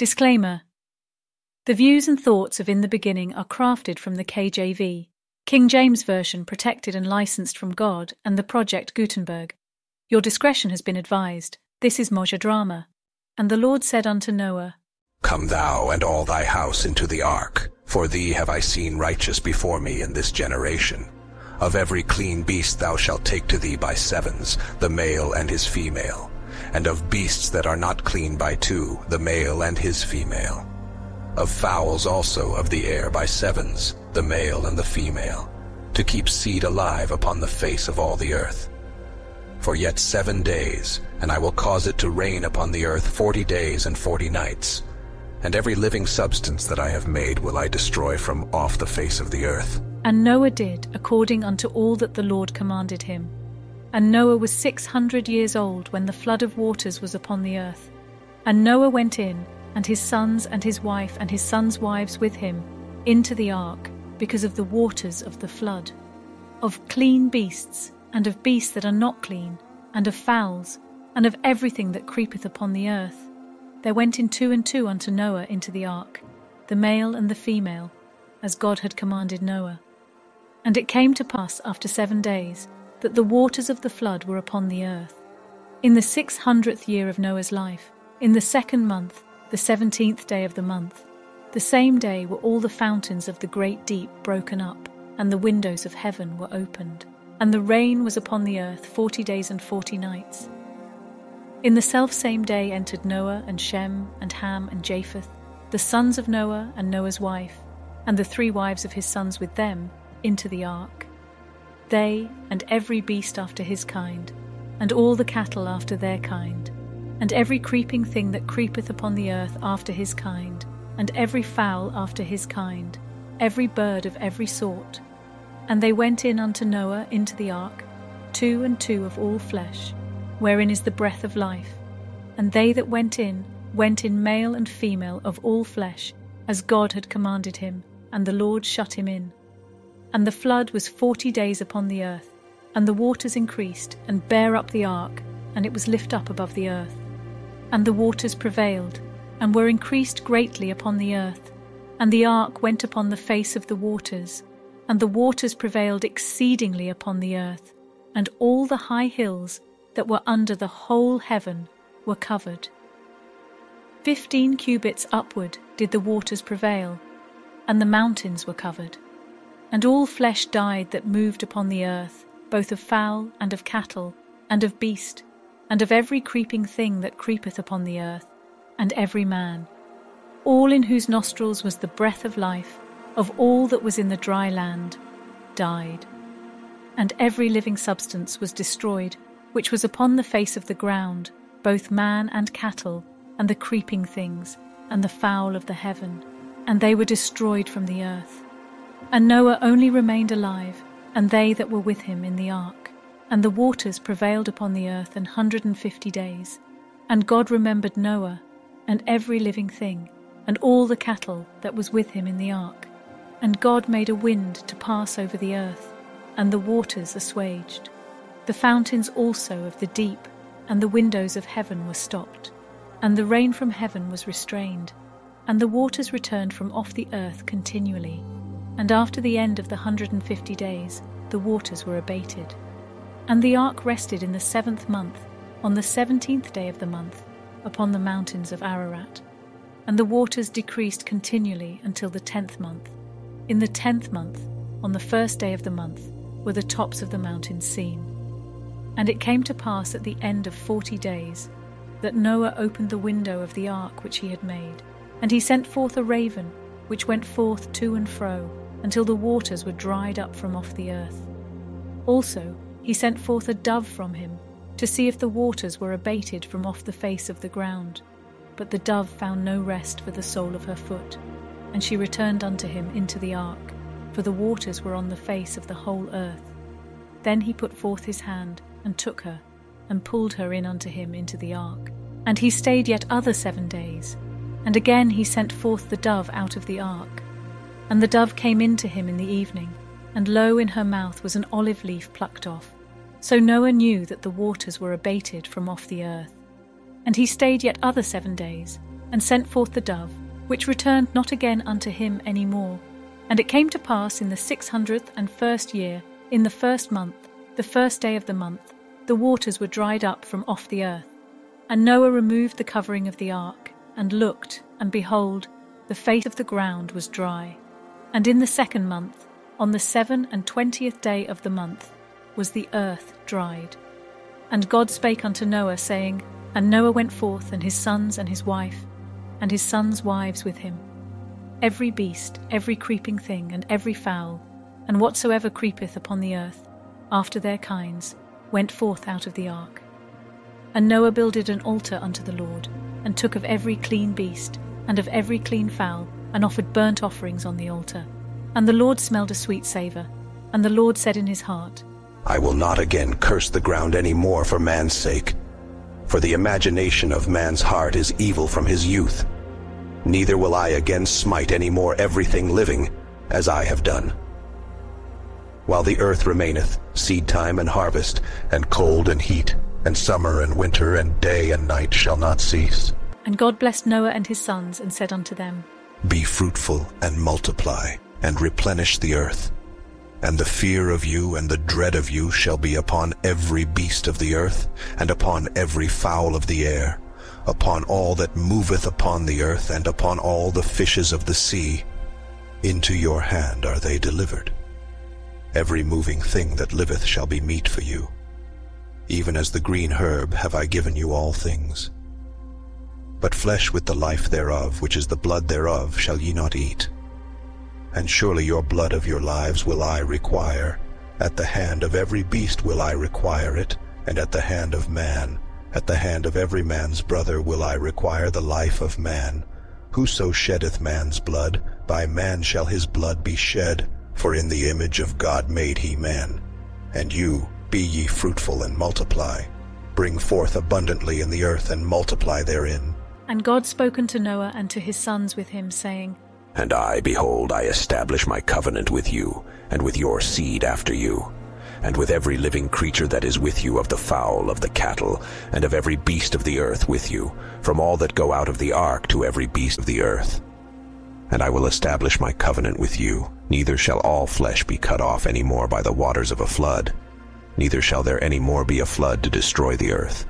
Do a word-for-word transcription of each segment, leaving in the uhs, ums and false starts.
Disclaimer. The views and thoughts of In the Beginning are crafted from the K J V, King James Version, protected and licensed from God, and the Project Gutenberg. Your discretion has been advised. This is Moja Drama. And the Lord said unto Noah, Come thou and all thy house into the ark, for thee have I seen righteous before me in this generation. Of every clean beast thou shalt take to thee by sevens, the male and his female, and of beasts that are not clean by two, the male and his female. Of fowls also of the air by sevens, the male and the female, to keep seed alive upon the face of all the earth. For yet seven days, and I will cause it to rain upon the earth forty days and forty nights. And every living substance that I have made will I destroy from off the face of the earth. And Noah did according unto all that the Lord commanded him. And Noah was six hundred years old when the flood of waters was upon the earth. And Noah went in, and his sons and his wife and his sons' wives with him, into the ark, because of the waters of the flood, of clean beasts, and of beasts that are not clean, and of fowls, and of everything that creepeth upon the earth. There went in two and two unto Noah into the ark, the male and the female, as God had commanded Noah. And it came to pass after seven days, that the waters of the flood were upon the earth. In the six hundredth year of Noah's life, in the second month, the seventeenth day of the month, the same day were all the fountains of the great deep broken up, and the windows of heaven were opened, and the rain was upon the earth forty days and forty nights. In the selfsame day entered Noah and Shem and Ham and Japheth, the sons of Noah and Noah's wife, and the three wives of his sons with them, into the ark. They and every beast after his kind, and all the cattle after their kind, and every creeping thing that creepeth upon the earth after his kind, and every fowl after his kind, every bird of every sort. And they went in unto Noah into the ark, two and two of all flesh, wherein is the breath of life. And they that went in, went in male and female of all flesh, as God had commanded him, and the Lord shut him in. And the flood was forty days upon the earth, and the waters increased, and bare up the ark, and it was lift up above the earth. And the waters prevailed, and were increased greatly upon the earth, and the ark went upon the face of the waters, and the waters prevailed exceedingly upon the earth, and all the high hills that were under the whole heaven were covered. Fifteen cubits upward did the waters prevail, and the mountains were covered. And all flesh died that moved upon the earth, both of fowl and of cattle, and of beast, and of every creeping thing that creepeth upon the earth, and every man, all in whose nostrils was the breath of life, of all that was in the dry land, died. And every living substance was destroyed, which was upon the face of the ground, both man and cattle, and the creeping things, and the fowl of the heaven, and they were destroyed from the earth. And Noah only remained alive, and they that were with him in the ark. And the waters prevailed upon the earth an hundred and fifty days. And God remembered Noah, and every living thing, and all the cattle that was with him in the ark. And God made a wind to pass over the earth, and the waters assuaged. The fountains also of the deep and the windows of heaven were stopped, and the rain from heaven was restrained, and the waters returned from off the earth continually. And after the end of the hundred and fifty days, the waters were abated. And the ark rested in the seventh month, on the seventeenth day of the month, upon the mountains of Ararat. And the waters decreased continually until the tenth month. In the tenth month, on the first day of the month, were the tops of the mountains seen. And it came to pass at the end of forty days, that Noah opened the window of the ark which he had made, and he sent forth a raven, which went forth to and fro, until the waters were dried up from off the earth. Also he sent forth a dove from him, to see if the waters were abated from off the face of the ground. But the dove found no rest for the sole of her foot, and she returned unto him into the ark, for the waters were on the face of the whole earth. Then he put forth his hand, and took her, and pulled her in unto him into the ark. And he stayed yet other seven days, and again he sent forth the dove out of the ark. And the dove came in to him in the evening, and lo, in her mouth was an olive leaf plucked off. So Noah knew that the waters were abated from off the earth. And he stayed yet other seven days, and sent forth the dove, which returned not again unto him any more. And it came to pass in the six hundredth and first year, in the first month, the first day of the month, the waters were dried up from off the earth. And Noah removed the covering of the ark, and looked, and behold, the face of the ground was dry. And in the second month, on the seven and twentieth day of the month, was the earth dried. And God spake unto Noah, saying, And Noah went forth, and his sons and his wife, and his sons' wives with him. Every beast, every creeping thing, and every fowl, and whatsoever creepeth upon the earth, after their kinds, went forth out of the ark. And Noah builded an altar unto the Lord, and took of every clean beast, and of every clean fowl, and offered burnt offerings on the altar. And the Lord smelled a sweet savour. And the Lord said in his heart, I will not again curse the ground any more for man's sake, for the imagination of man's heart is evil from his youth. Neither will I again smite any more everything living, as I have done. While the earth remaineth, seed time and harvest, and cold and heat, and summer and winter, and day and night shall not cease. And God blessed Noah and his sons, and said unto them, Be fruitful, and multiply, and replenish the earth. And the fear of you and the dread of you shall be upon every beast of the earth, and upon every fowl of the air, upon all that moveth upon the earth, and upon all the fishes of the sea. Into your hand are they delivered. Every moving thing that liveth shall be meat for you. Even as the green herb have I given you all things. But flesh with the life thereof, which is the blood thereof, shall ye not eat. And surely your blood of your lives will I require. At the hand of every beast will I require it, and at the hand of man, at the hand of every man's brother will I require the life of man. Whoso sheddeth man's blood, by man shall his blood be shed, for in the image of God made he man. And you, be ye fruitful and multiply. Bring forth abundantly in the earth, and multiply therein. And God spoke unto Noah and to his sons with him, saying, And I, behold, I establish my covenant with you, and with your seed after you, and with every living creature that is with you, of the fowl, of the cattle, and of every beast of the earth with you, from all that go out of the ark to every beast of the earth. And I will establish my covenant with you, neither shall all flesh be cut off any more by the waters of a flood, neither shall there any more be a flood to destroy the earth.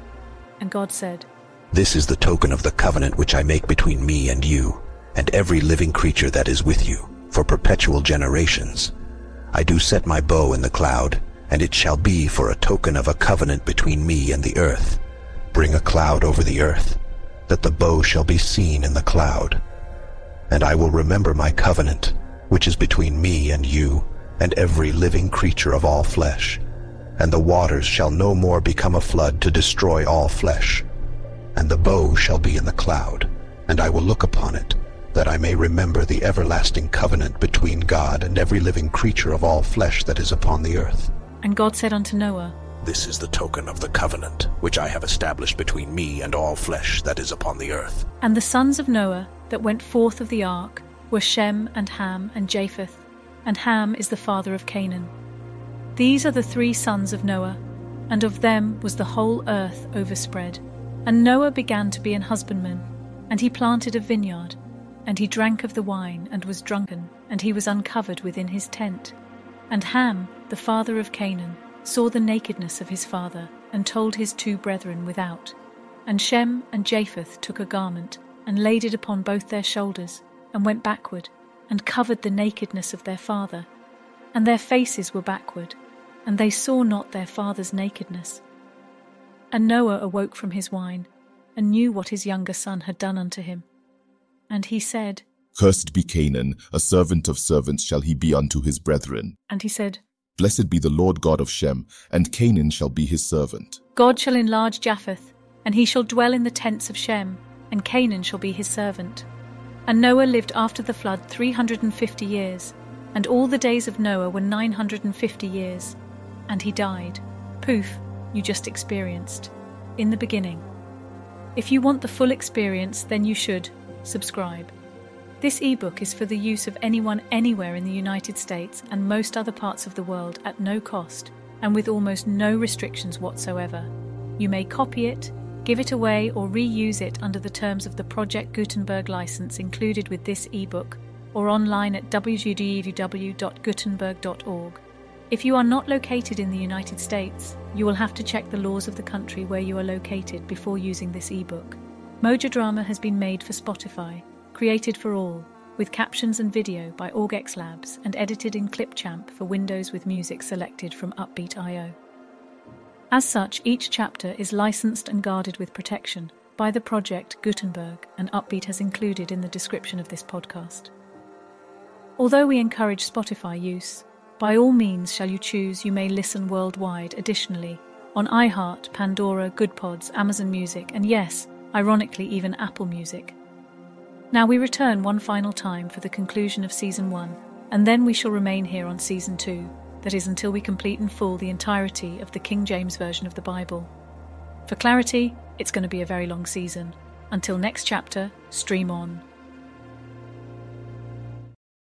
And God said, This is the token of the covenant which I make between me and you, and every living creature that is with you, for perpetual generations. I do set my bow in the cloud, and it shall be for a token of a covenant between me and the earth. Bring a cloud over the earth, that the bow shall be seen in the cloud. And I will remember my covenant, which is between me and you, and every living creature of all flesh. And the waters shall no more become a flood to destroy all flesh. And the bow shall be in the cloud, and I will look upon it, that I may remember the everlasting covenant between God and every living creature of all flesh that is upon the earth. And God said unto Noah, This is the token of the covenant which I have established between me and all flesh that is upon the earth. And the sons of Noah that went forth of the ark were Shem and Ham and Japheth, and Ham is the father of Canaan. These are the three sons of Noah, and of them was the whole earth overspread. And Noah began to be an husbandman, and he planted a vineyard, and he drank of the wine, and was drunken, and he was uncovered within his tent. And Ham, the father of Canaan, saw the nakedness of his father, and told his two brethren without. And Shem and Japheth took a garment, and laid it upon both their shoulders, and went backward, and covered the nakedness of their father. And their faces were backward, and they saw not their father's nakedness. And Noah awoke from his wine, and knew what his younger son had done unto him. And he said, Cursed be Canaan, a servant of servants shall he be unto his brethren. And he said, Blessed be the Lord God of Shem, and Canaan shall be his servant. God shall enlarge Japheth, and he shall dwell in the tents of Shem, and Canaan shall be his servant. And Noah lived after the flood three hundred and fifty years, and all the days of Noah were nine hundred and fifty years. And he died. Poof, you just experienced. In the beginning. If you want the full experience, then you should subscribe. This ebook is for the use of anyone anywhere in the United States and most other parts of the world at no cost and with almost no restrictions whatsoever. You may copy it, give it away, or reuse it under the terms of the Project Gutenberg license included with this ebook, or online at w w w dot gutenberg dot org. If you are not located in the United States, you will have to check the laws of the country where you are located before using this ebook. Mojodrama has been made for Spotify, created for all, with captions and video by AugX Labs and edited in Clipchamp for Windows with music selected from Upbeat dot i o. As such, each chapter is licensed and guarded with protection by the Project Gutenberg, and Upbeat has included in the description of this podcast. Although we encourage Spotify use, by all means shall you choose you may listen worldwide additionally on iHeart, Pandora, GoodPods, Amazon Music, and yes, ironically even Apple Music. Now we return one final time for the conclusion of Season one, and then we shall remain here on Season two, that is until we complete in full the entirety of the King James Version of the Bible. For clarity, it's going to be a very long season. Until next chapter, stream on.